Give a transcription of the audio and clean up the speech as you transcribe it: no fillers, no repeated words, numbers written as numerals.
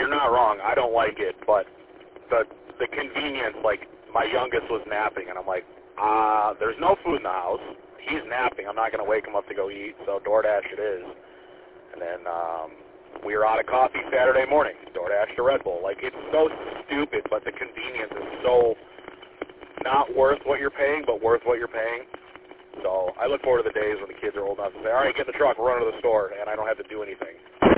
you're not wrong. I don't like it, but the convenience, like, my youngest was napping, and I'm like, there's no food in the house. He's napping. I'm not going to wake him up to go eat, so DoorDash it is. And then we were out of coffee Saturday morning. DoorDash to Red Bull. Like, it's so stupid, but the convenience is so not worth what you're paying, but worth what you're paying. So I look forward to the days when the kids are old enough to say, all right, get in the truck, run to the store, and I don't have to do anything.